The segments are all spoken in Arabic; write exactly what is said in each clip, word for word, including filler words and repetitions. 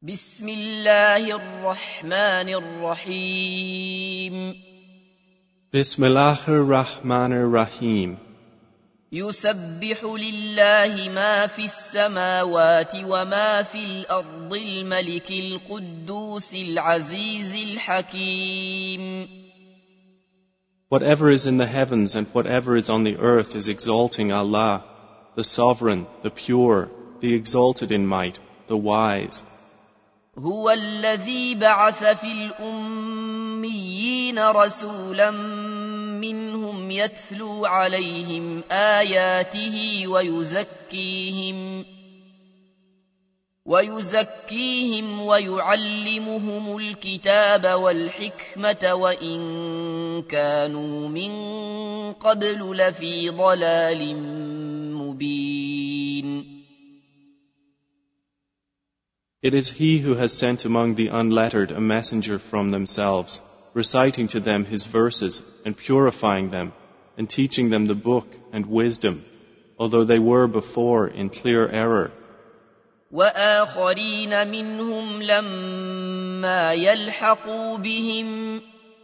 بسم الله الرحمن الرحيم بسم الله الرحمن الرحيم يسبح لله ما في السماوات وما في الأرض الملك القدوس العزيز الحكيم. Whatever is in the heavens and whatever is on the earth is exalting Allah, the Sovereign, the Pure, the Exalted in might, the Wise. هو الذي بعث في الأميين رسولا منهم يتلو عليهم آياته ويزكيهم ويزكيهم ويعلمهم الكتاب والحكمة وإن كانوا من قبل لفي ضلال مبين. It is He who has sent among the unlettered a messenger from themselves, reciting to them His verses and purifying them and teaching them the book and wisdom, although they were before in clear error. وآخرين منهم لما يلحقوا بهم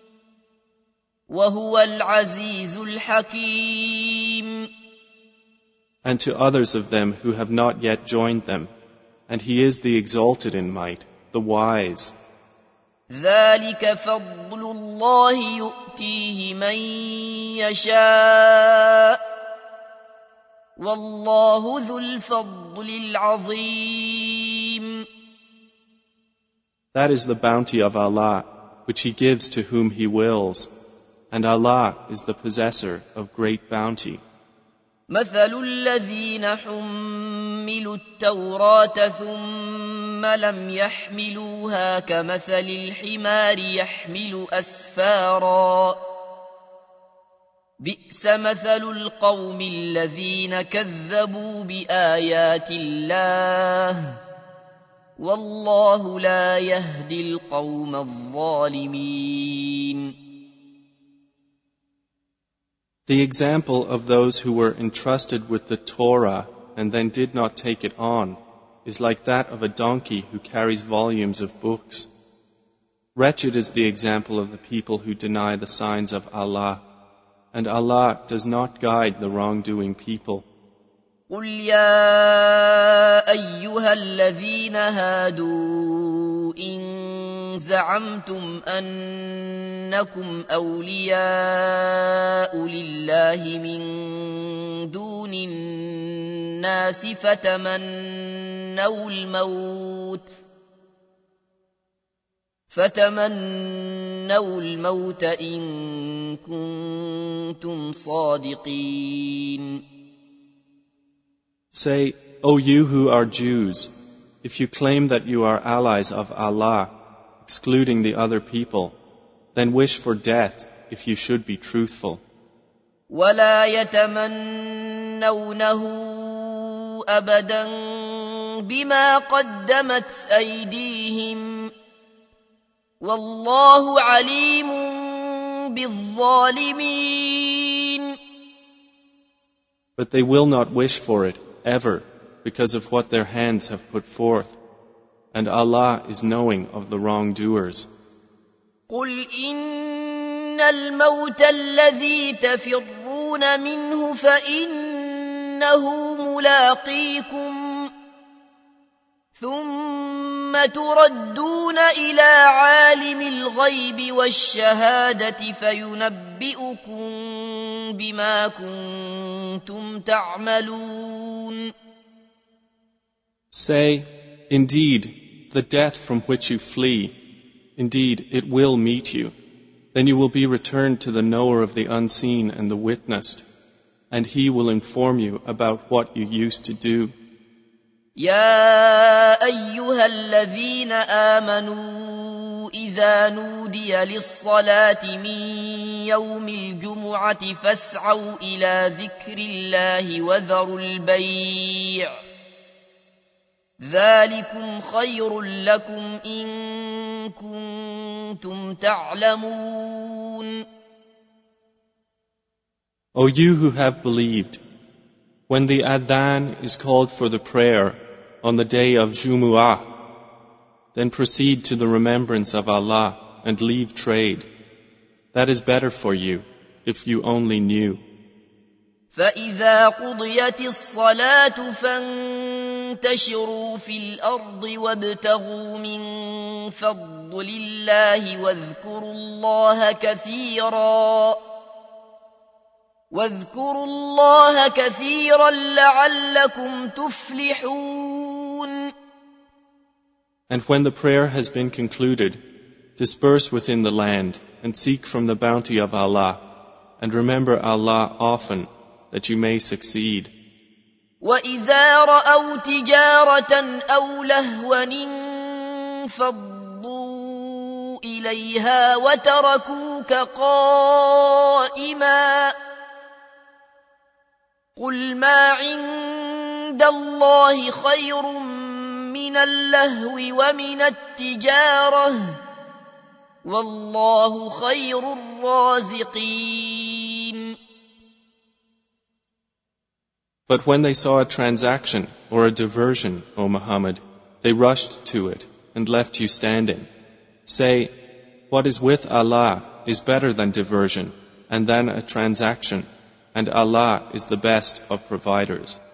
وهو العزيز الحكيم. And to others of them who have not yet joined them, and He is the Exalted in might, the Wise. ذلك فضل الله يؤتيه من يشاء والله ذو الفضل العظيم. That is the bounty of Allah, which He gives to whom He wills, and Allah is the possessor of great bounty. مثل الذين حملوا التوراة ثم لم يحملوها كمثل الحمار يحمل أسفارا بئس مثل القوم الذين كذبوا بآيات الله والله لا يهدي القوم الظالمين. The example of those who were entrusted with the Torah and then did not take it on is like that of a donkey who carries volumes of books. Wretched is the example of the people who deny the signs of Allah, and Allah does not guide the wrongdoing people. قل يا أيها الذين هادوا إن زعمتم أنكم أولياء لله من دون الناس فتمنوا الموت فتمنوا الموت إن كنتم صادقين. Say, O you who are Jews, if you claim that you are allies of Allah, excluding the other people, then wish for death if you should be truthful. ولا يتمنونه أبدا بما قدمت أيديهم والله عليم بالظالمين. But they will not wish for it ever because of what their hands have put forth, and Allah is knowing of the wrongdoers. قل إن الموت الذي تفرون منه فإنه ملاقيكم ثم تردون إلى عالم الغيب والشهادة فينبئكم بما كنتم تعملون. Say, indeed, the death from which you flee, indeed it will meet you. Then you will be returned to the knower of the unseen and the witnessed, and he will inform you about what you used to do. يا أيها الذين آمنوا إذا نودي للصلاة من يوم الجمعة فاسعوا إلى ذكر الله وذروا البيع ذلكم خير لكم إن كنتم تعلمون. O you who have believed, when the adhan is called for the prayer on the day of Jumu'ah, Then proceed to the remembrance of Allah and leave trade. That is better for you, if you only knew. فإذا قضيت الصلاة فانتشروا في الأرض وابتغوا من فضل الله واذكروا الله كثيرا واذكروا الله كثيرا لعلكم تفلحون. And when the prayer has been concluded, disperse within the land and seek from the bounty of Allah, and remember Allah often, that you may succeed. وَإِذَا رَأَوْا تِجَارَةً أَوْ لَهْوًا انفَضُّوا إِلَيْهَا وَتَرَكُوكَ قَائِمًا قُلْ مَا عِندَ اللَّهِ خَيْرٌ مِّنَ اللَّهْوِ وَمِنَ التِّجَارَةِ وَاللَّهُ خَيْرُ الرَّازِقِينَ. But when they saw a transaction or a diversion, O Muhammad, they rushed to it and left you standing. Say, what is with Allah is better than diversion and than a transaction, and Allah is the best of providers.